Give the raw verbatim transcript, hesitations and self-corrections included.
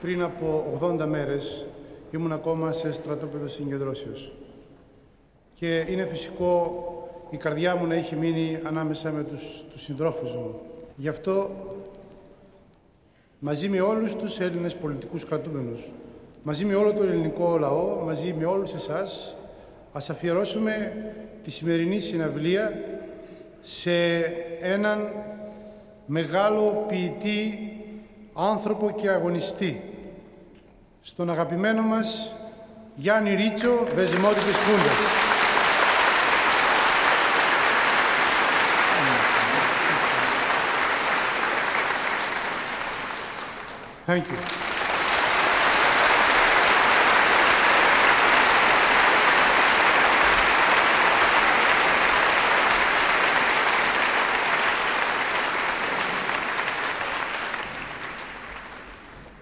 πριν από ογδόντα μέρες ήμουν ακόμα σε στρατόπεδο συγκεντρώσεως. Και είναι φυσικό η καρδιά μου να έχει μείνει ανάμεσα με τους, τους συντρόφους μου. Γι' αυτό, μαζί με όλους τους Έλληνες πολιτικούς κρατούμενους, μαζί με όλο τον ελληνικό λαό, μαζί με όλους εσάς, ας αφιερώσουμε τη σημερινή συναυλία σε έναν μεγάλο ποιητή, άνθρωπο και αγωνιστή, στον αγαπημένο μας Γιάννη Ρίτσο, Δεσμότης Χούντας. Thank you.